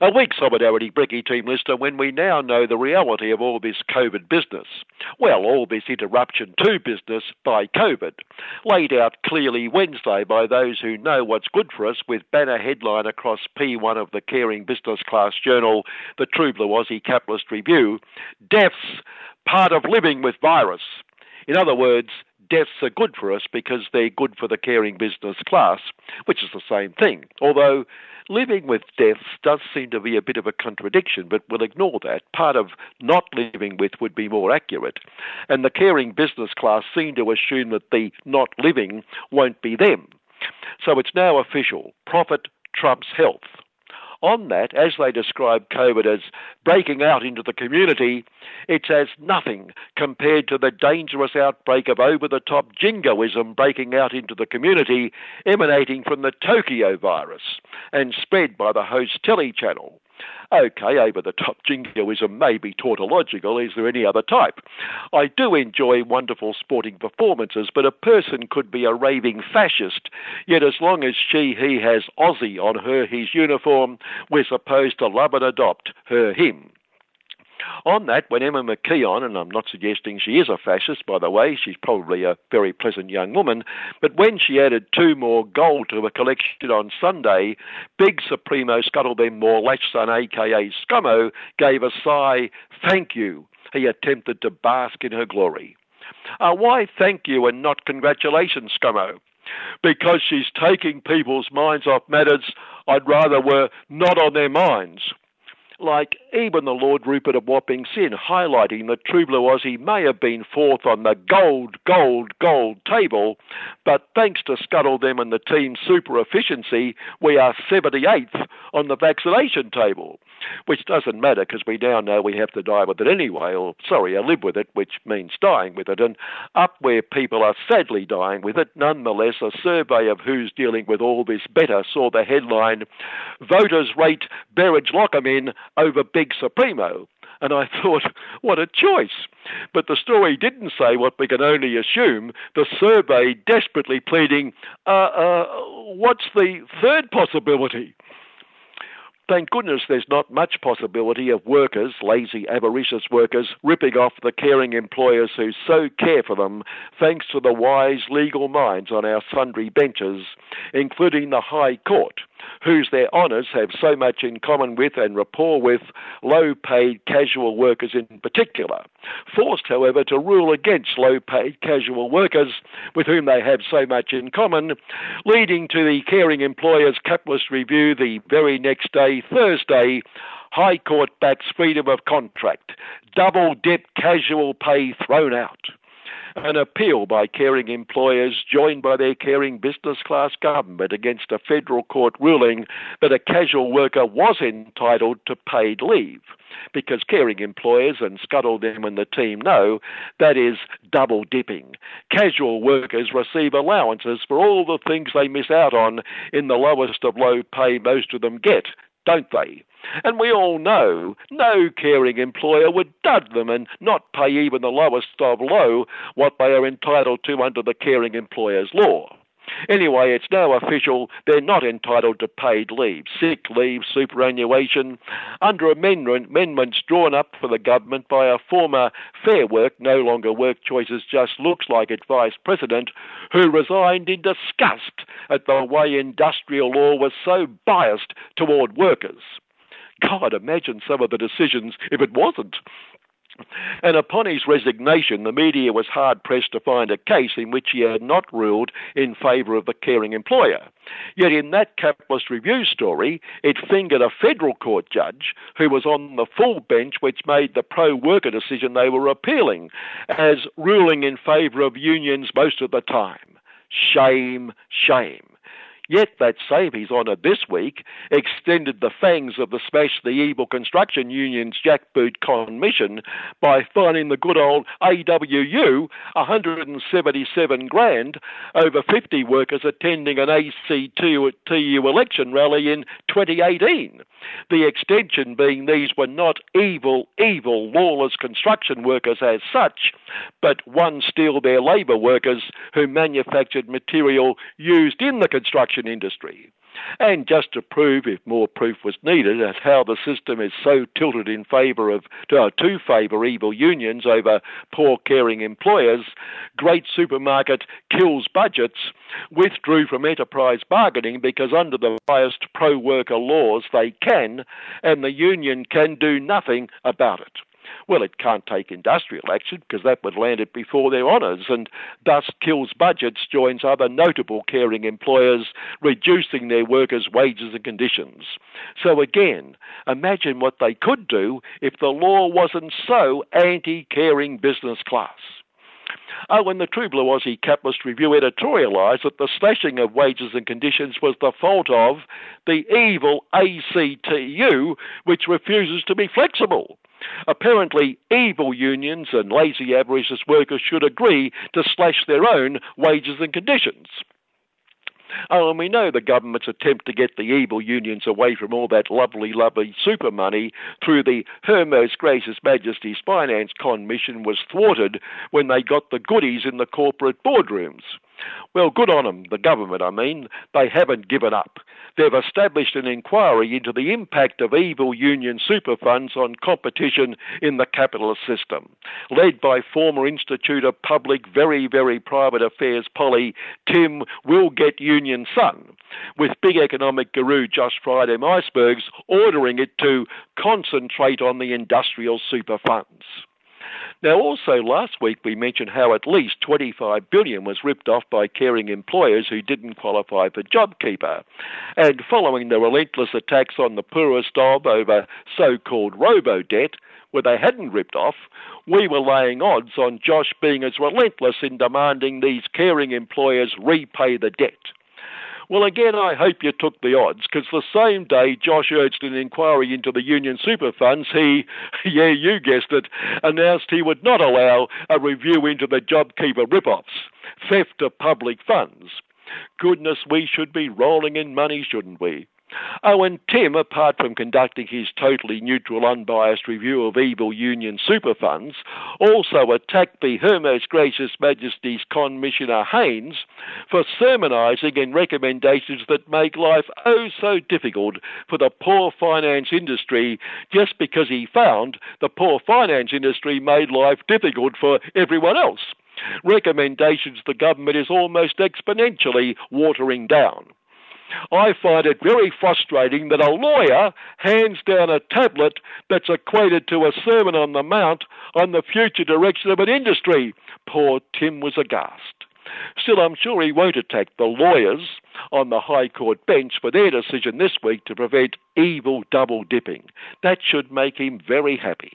A weak solidarity, Brecky team listener, when we now know the reality of all this COVID business. Well, all this interruption to business by COVID, laid out clearly Wednesday by those who know what's good for us with banner headline across P1 of the Caring Business Class journal, the True Blue Aussie Capitalist Review, deaths, part of living with virus. In other words, deaths are good for us because they're good for the caring business class, which is the same thing. Although living with deaths does seem to be a bit of a contradiction, but we'll ignore that. Part of not living with would be more accurate. And the caring business class seem to assume that the not living won't be them. So it's now official. Profit trumps health. On that, as they describe COVID as breaking out into the community, it's as nothing compared to the dangerous outbreak of over-the-top jingoism breaking out into the community, emanating from the Tokyo virus and spread by the host telly channel. Okay, over-the-top jingoism may be tautological. Is there any other type? I do enjoy wonderful sporting performances, but a person could be a raving fascist, yet as long as he has Aussie on his uniform, we're supposed to love and adopt him. On that, when Emma McKeon, and I'm not suggesting she is a fascist, by the way, she's probably a very pleasant young woman, but when she added 2 more gold to her collection on Sunday, big Supremo Scuttle Them More Latchson, a.k.a. Scummo, gave a sigh, thank you. He attempted to bask in her glory. Why thank you and not congratulations, Scummo? Because she's taking people's minds off matters I'd rather were not on their minds. Like even the Lord Rupert of Wapping Sin, highlighting that True Blue Aussie may have been fourth on the gold table, but thanks to Scuttle Them and the team's super efficiency, we are 78th on the vaccination table, which doesn't matter because we now know we have to die with it anyway, live with it, which means dying with it. And up where people are sadly dying with it, nonetheless, a survey of who's dealing with all this better saw the headline, Voters Rate Berridge Lockham in over Big Supremo. And I thought, what a choice. But the story didn't say what we can only assume, the survey desperately pleading, what's the third possibility? Thank goodness there's not much possibility of workers, lazy, avaricious workers, ripping off the caring employers who so care for them, thanks to the wise legal minds on our sundry benches, including the High Court, whose their honours have so much in common with and rapport with low-paid casual workers in particular, forced, however, to rule against low-paid casual workers with whom they have so much in common, leading to the Caring Employers Capitalist Review the very next day, Thursday, High Court backs freedom of contract, double-dip casual pay thrown out. An appeal by caring employers joined by their caring business class government against a federal court ruling that a casual worker was entitled to paid leave, because caring employers and Scuttle Them and the team know that is double dipping. Casual workers receive allowances for all the things they miss out on in the lowest of low pay most of them get, don't they? And we all know no caring employer would dud them and not pay even the lowest of low what they are entitled to under the caring employers law. Anyway, it's now official they're not entitled to paid leave, sick leave, superannuation, under amendments drawn up for the government by a former Fair Work, no longer Work Choices Just Looks Like It Vice President, who resigned in disgust at the way industrial law was so biased toward workers. God, imagine some of the decisions if it wasn't. And upon his resignation, the media was hard-pressed to find a case in which he had not ruled in favour of the caring employer. Yet in that Capitalist Review story, it fingered a federal court judge who was on the full bench which made the pro-worker decision they were appealing as ruling in favour of unions most of the time. Shame, shame. Yet that same his honour this week extended the fangs of the Smash the Evil Construction Union's jackboot commission by fining the good old AWU $177,000 over 50 workers attending an ACTU election rally in 2018. The extension being these were not evil, lawless construction workers as such, but one still their labour workers who manufactured material used in the construction industry. And just to prove, if more proof was needed, at how the system is so tilted in favour of to favour evil unions over poor caring employers, Great Supermarket kills budgets, withdrew from enterprise bargaining because under the biased pro-worker laws they can, and the union can do nothing about it. Well, it can't take industrial action because that would land it before their honours, and thus kills budgets joins other notable caring employers, reducing their workers' wages and conditions. So again, imagine what they could do if the law wasn't so anti-caring business class. Oh, and the True Blue Aussie Capitalist Review editorialised that the slashing of wages and conditions was the fault of the evil ACTU, which refuses to be flexible. Apparently, evil unions and lazy avaricious workers should agree to slash their own wages and conditions. Oh, and we know the government's attempt to get the evil unions away from all that lovely, lovely super money through the Her Most Gracious Majesty's Finance Con Mission was thwarted when they got the goodies in the corporate boardrooms. Well, good on them, the government, I mean. They haven't given up. They've established an inquiry into the impact of evil union super funds on competition in the capitalist system, led by former Institute of Public, very, very private affairs Polly Tim Will-Get-Union son, with big economic guru Josh Friday Icebergs ordering it to concentrate on the industrial super funds. Now, also last week we mentioned how at least $25 billion was ripped off by caring employers who didn't qualify for JobKeeper. And following the relentless attacks on the poorest of over so-called robo-debt, where they hadn't ripped off, we were laying odds on Josh being as relentless in demanding these caring employers repay the debt. Well, again, I hope you took the odds, because the same day Josh urged an inquiry into the union super funds, he, yeah, you guessed it, announced he would not allow a review into the JobKeeper rip-offs, theft of public funds. Goodness, we should be rolling in money, shouldn't we? Oh, and Tim, apart from conducting his totally neutral, unbiased review of evil union super funds, also attacked the Her Most Gracious Majesty's Con Missioner Haynes for sermonising in recommendations that make life oh so difficult for the poor finance industry, just because he found the poor finance industry made life difficult for everyone else. Recommendations the government is almost exponentially watering down. I find it very frustrating that a lawyer hands down a tablet that's equated to a Sermon on the Mount on the future direction of an industry. Poor Tim was aghast. Still, I'm sure he won't attack the lawyers on the High Court bench for their decision this week to prevent evil double-dipping. That should make him very happy.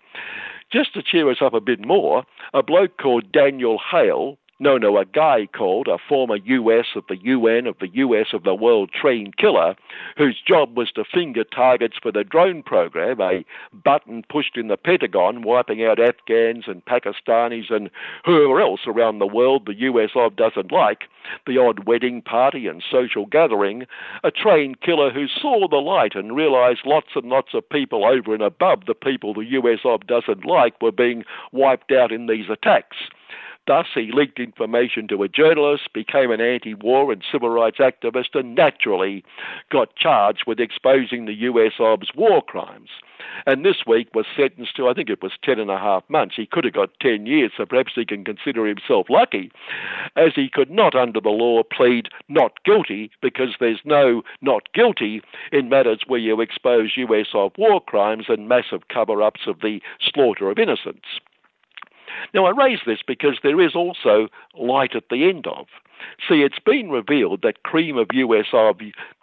Just to cheer us up a bit more, a bloke called Daniel Hale, a guy called a former US of the UN of the US of the World Trained Killer, whose job was to finger targets for the drone program, a button pushed in the Pentagon, wiping out Afghans and Pakistanis and whoever else around the world the US of doesn't like, the odd wedding party and social gathering, a trained killer who saw the light and realized lots and lots of people over and above the people the US of doesn't like were being wiped out in these attacks. Thus, he leaked information to a journalist, became an anti-war and civil rights activist, and naturally got charged with exposing the US ob's war crimes. And this week was sentenced to, I think it was 10.5 months. He could have got 10 years, so perhaps he can consider himself lucky, as he could not, under the law, plead not guilty, because there's no not guilty in matters where you expose US of war crimes and massive cover-ups of the slaughter of innocents. Now, I raise this because there is also light at the end of. See, it's been revealed that cream of US of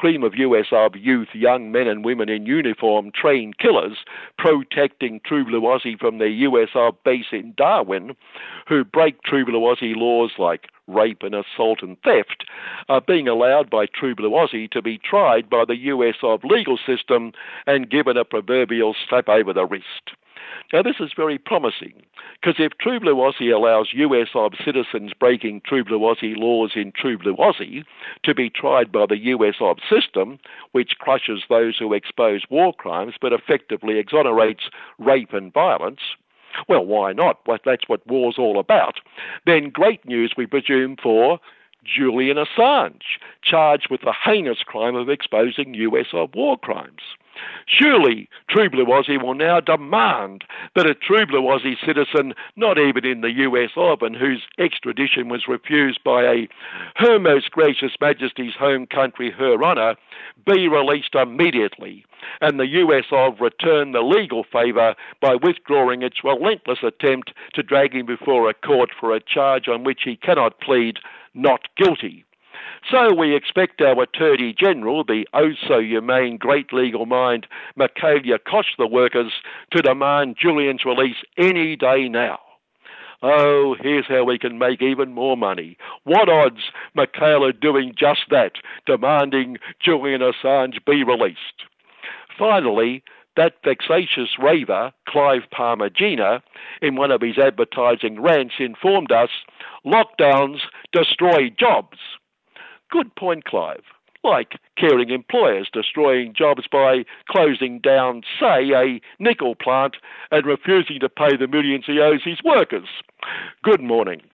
youth, young men and women in uniform, trained killers protecting True Blue Aussie from their US of base in Darwin, who break True Blue Aussie laws like rape and assault and theft, are being allowed by True Blue Aussie to be tried by the US of legal system and given a proverbial slap over the wrist. Now, this is very promising, because if True Blue Aussie allows US of citizens breaking True Blue Aussie laws in True Blue Aussie to be tried by the US of system, which crushes those who expose war crimes but effectively exonerates rape and violence, well, why not? Well, that's what war's all about. Then great news, we presume, for Julian Assange, charged with the heinous crime of exposing US war crimes. Surely True Blue Aussie will now demand that a True Blue Aussie citizen, not even in the US of, and whose extradition was refused by Her Most Gracious Majesty's home country, Her Honour, be released immediately, and the US of return the legal favour by withdrawing its relentless attempt to drag him before a court for a charge on which he cannot plead not guilty. So we expect our Attorney General, the oh-so-humane great legal mind, Michaelia Koch the Workers, to demand Julian's release any day now. Oh, here's how we can make even more money. What odds Michaela doing just that, demanding Julian Assange be released? Finally, that vexatious raver, Clive Palmer-Gina, in one of his advertising rants informed us, lockdowns destroy jobs. Good point, Clive. Like caring employers destroying jobs by closing down, say, a nickel plant and refusing to pay the millions he owes his workers. Good morning.